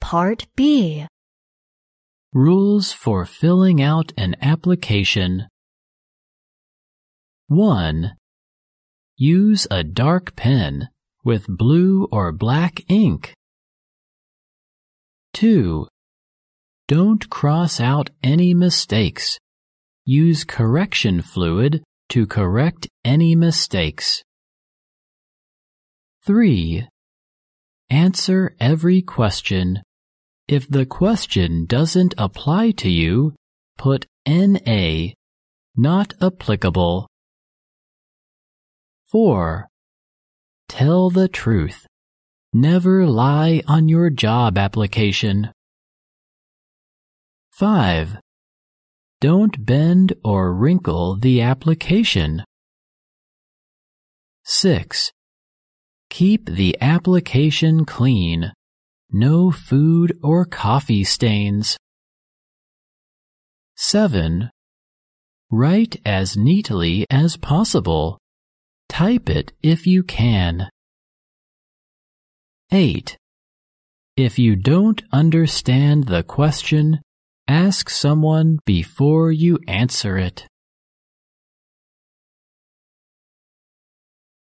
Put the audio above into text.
Part B. Rules for filling out an application. 1. Use a dark pen with blue or black ink. 2. Don't cross out any mistakes. Use correction fluid to correct any mistakes. 3. Answer every question. If the question doesn't apply to you, put NA, not applicable. 4. Tell the truth. Never lie on your job application. 5. Don't bend or wrinkle the application. 6. Keep the application clean. No food or coffee stains. 7. Write as neatly as possible. Type it if you can. 8. If you don't understand the question, ask someone before you answer it.